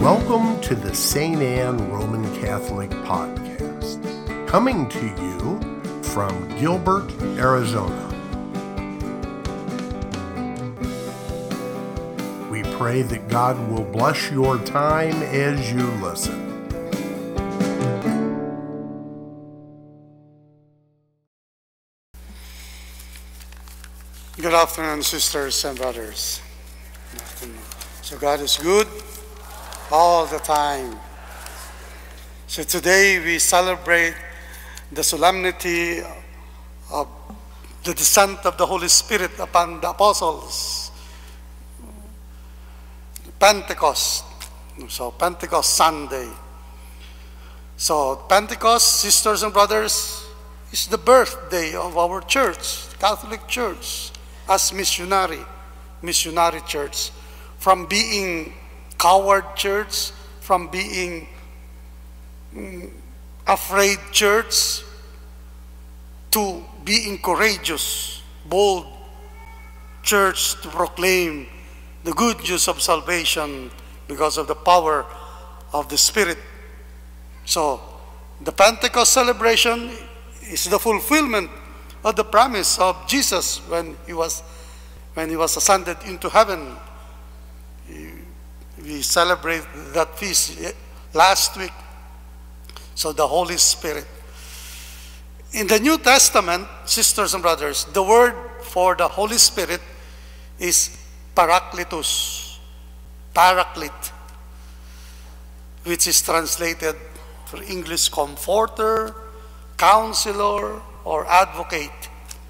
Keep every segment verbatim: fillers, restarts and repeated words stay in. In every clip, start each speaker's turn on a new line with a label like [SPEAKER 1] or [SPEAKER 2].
[SPEAKER 1] Welcome to the Saint Anne Roman Catholic Podcast, coming to you from Gilbert, Arizona. We pray that God will bless your time as you listen.
[SPEAKER 2] Good afternoon, sisters and brothers. Good afternoon. So God is good all the time. So today we celebrate the solemnity of the descent of the Holy Spirit upon the apostles. Pentecost. So Pentecost Sunday. So Pentecost, sisters and brothers, is the birthday of our church, Catholic Church, as missionary, missionary church. From being coward church, from being mm, afraid church, to being courageous, bold church to proclaim the good news of salvation because of the power of the Spirit. So, the Pentecost celebration is the fulfillment of the promise of Jesus when he was when he was ascended into heaven. We celebrate that feast last week. So the Holy Spirit. In the New Testament, sisters and brothers, the word for the Holy Spirit is Parakletos, Paraclete, which is translated for English comforter, counselor, or advocate.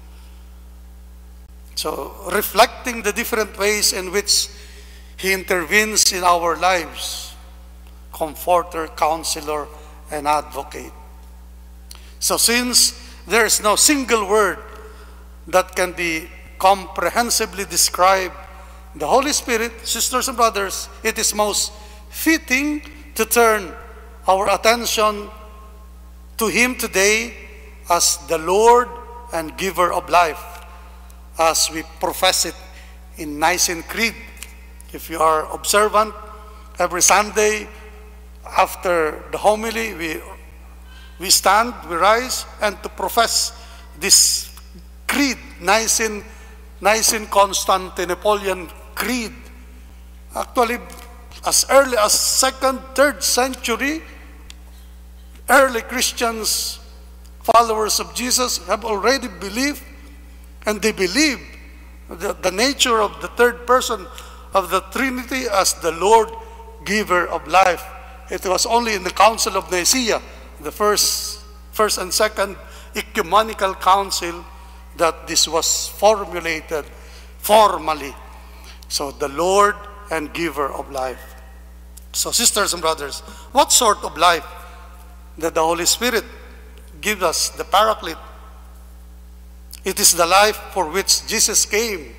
[SPEAKER 2] So reflecting the different ways in which He intervenes in our lives, comforter, counselor, and advocate. So since there is no single word that can be comprehensively describe the Holy Spirit, sisters and brothers, it is most fitting to turn our attention to Him today as the Lord and giver of life, as we profess it in Nicene Creed. If you are observant, every Sunday after the homily, we we stand, we rise, and to profess this creed, Nicene, Nicene Constantinopolitan Creed. Actually, as early as second, third century, early Christians, followers of Jesus, have already believed, and they believe the, the nature of the third person of the Trinity as the Lord, giver of life. It was only in the Council of Nicaea, the first, first and second ecumenical council, that this was formulated formally. So the Lord and giver of life. So sisters and brothers, what sort of life that the Holy Spirit gives us, the Paraclete? It is the life for which Jesus came,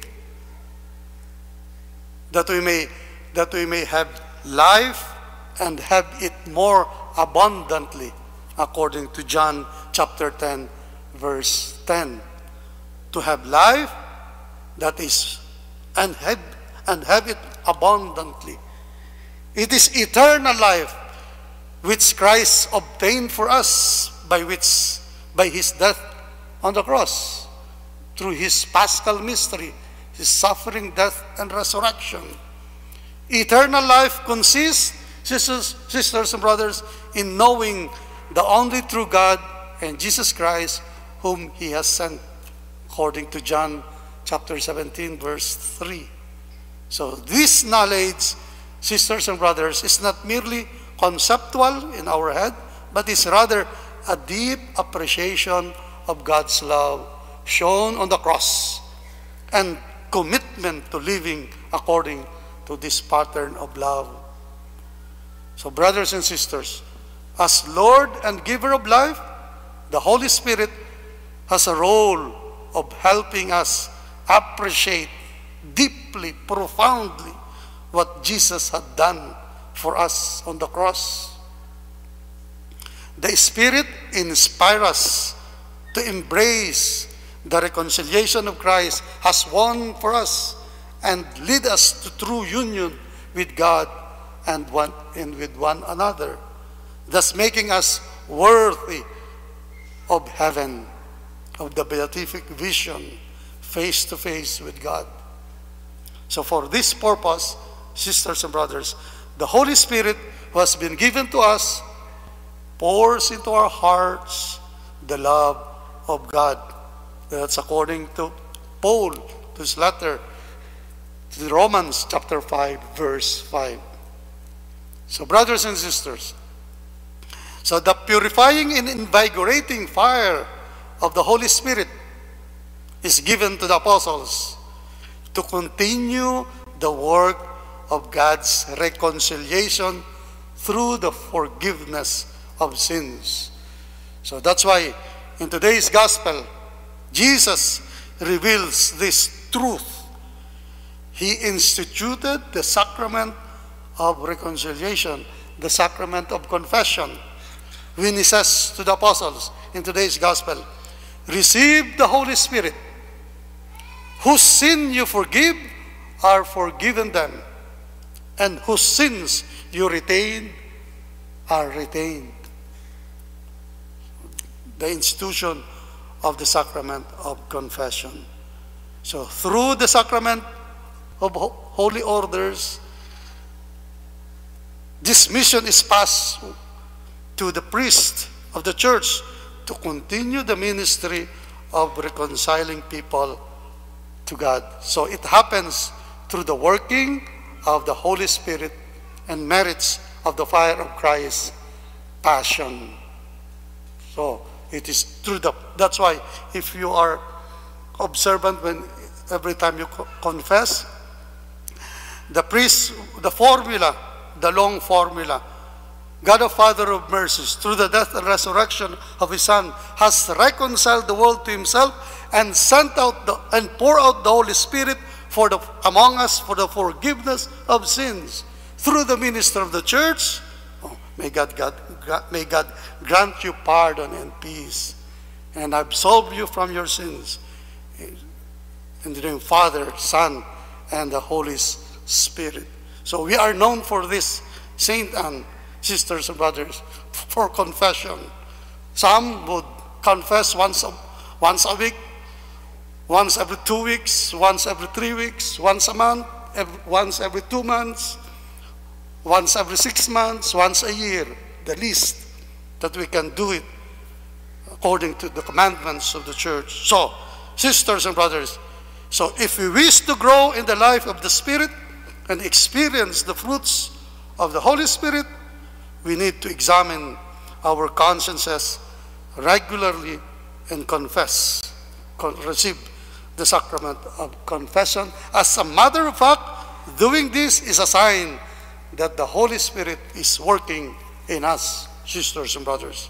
[SPEAKER 2] that we may that we may have life and have it more abundantly, according to John chapter ten, verse ten. To have life that is and have and have it abundantly. It is eternal life which Christ obtained for us by which by his death on the cross, through his paschal mystery, his suffering, death, and resurrection. Eternal life consists, sisters, sisters and brothers, in knowing the only true God and Jesus Christ, whom He has sent, according to John chapter seventeen, verse three. So this knowledge, sisters and brothers, is not merely conceptual in our head, but is rather a deep appreciation of God's love shown on the cross, and commitment to living according to this pattern of love. So brothers and sisters, as Lord and giver of life, the Holy Spirit has a role of helping us appreciate deeply, profoundly what Jesus had done for us on the cross. The Spirit inspires us to embrace the reconciliation of Christ has won for us and lead us to true union with God and one and with one another, thus making us worthy of heaven, of the beatific vision, face to face with God. So for this purpose, sisters and brothers, the Holy Spirit who has been given to us pours into our hearts the love of God. That's according to Paul, to his letter to Romans chapter five, verse five. So brothers and sisters, so the purifying and invigorating fire of the Holy Spirit is given to the apostles to continue the work of God's reconciliation through the forgiveness of sins. So that's why in today's gospel, Jesus reveals this truth. He instituted the sacrament of reconciliation, the sacrament of confession, when he says to the apostles in today's gospel, receive the Holy Spirit. Whose sin you forgive are forgiven them, and whose sins you retain are retained. The institution of the sacrament of confession. So through the sacrament of holy orders, this mission is passed to the priest of the church to continue the ministry of reconciling people to God. So it happens through the working of the Holy Spirit and merits of the fire of Christ's passion. So it is through the, that's why if you are observant when every time you co- confess, the priest, the formula, the long formula, God the Father of mercies, through the death and resurrection of his Son, has reconciled the world to himself and sent out the, and poured out the Holy Spirit for the, among us for the forgiveness of sins. Through the minister of the church, oh, may, God, God, God, may God grant you pardon and peace and absolve you from your sins. In the name of Father, Son, and the Holy Spirit. So we are known for this, Saint Anne, sisters and brothers, for confession. Some would confess once a, once a week, once every two weeks, once every three weeks, once a month, every, once every two months, once every six months, once a year, the least that we can do it according to the commandments of the church. So, sisters and brothers, so if we wish to grow in the life of the Spirit and experience the fruits of the Holy Spirit, we need to examine our consciences regularly and confess, con- receive the sacrament of confession. As a matter of fact, doing this is a sign that the Holy Spirit is working in us, sisters and brothers.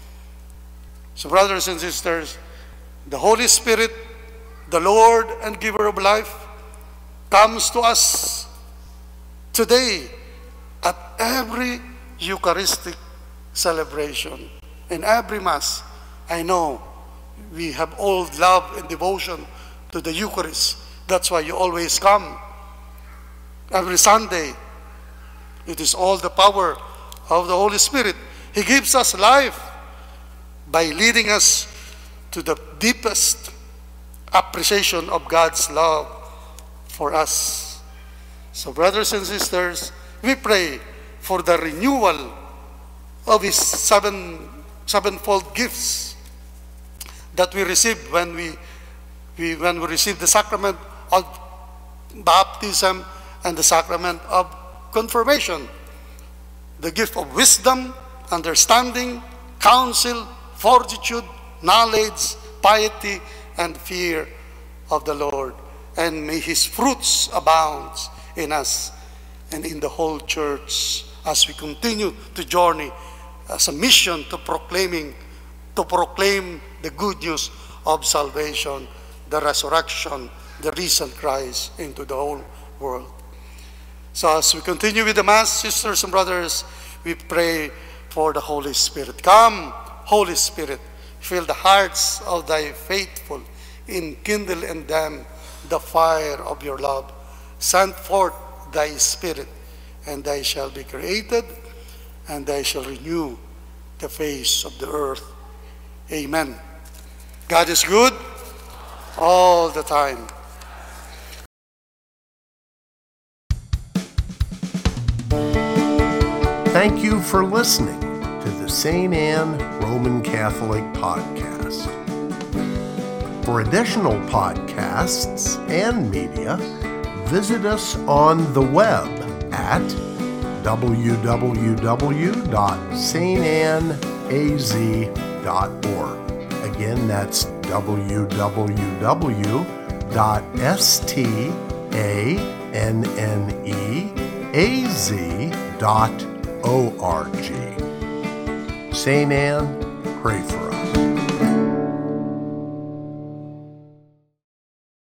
[SPEAKER 2] So brothers and sisters, the Holy Spirit, the Lord and giver of life, comes to us today at every Eucharistic celebration. In every Mass, I know we have all love and devotion to the Eucharist. That's why you always come. Every Sunday, it is all the power of the Holy Spirit. He gives us life by leading us to the deepest appreciation of God's love for us. So brothers and sisters, we pray for the renewal of His seven, sevenfold gifts that we receive when we, we when we receive the sacrament of baptism and the sacrament of confirmation. The gift of wisdom, understanding, counsel, fortitude, knowledge, piety, and fear of the Lord. And may His fruits abound in us and in the whole church as we continue to journey as a mission to proclaiming, to proclaim the good news of salvation, the resurrection, the risen Christ into the whole world. So as we continue with the Mass, sisters and brothers, we pray for the Holy Spirit. Come, Holy Spirit, fill the hearts of thy faithful, enkindle in them the fire of your love. Send forth thy Spirit, and they shall be created, and they shall renew the face of the earth. Amen. God is good all the time.
[SPEAKER 1] Thank you for listening to the Saint Anne Roman Catholic Podcast. For additional podcasts and media, visit us on the web at w w w dot s t ann a z dot org. Again, that's w w w dot s t ann e a z dot org. Saint Anne, pray for us.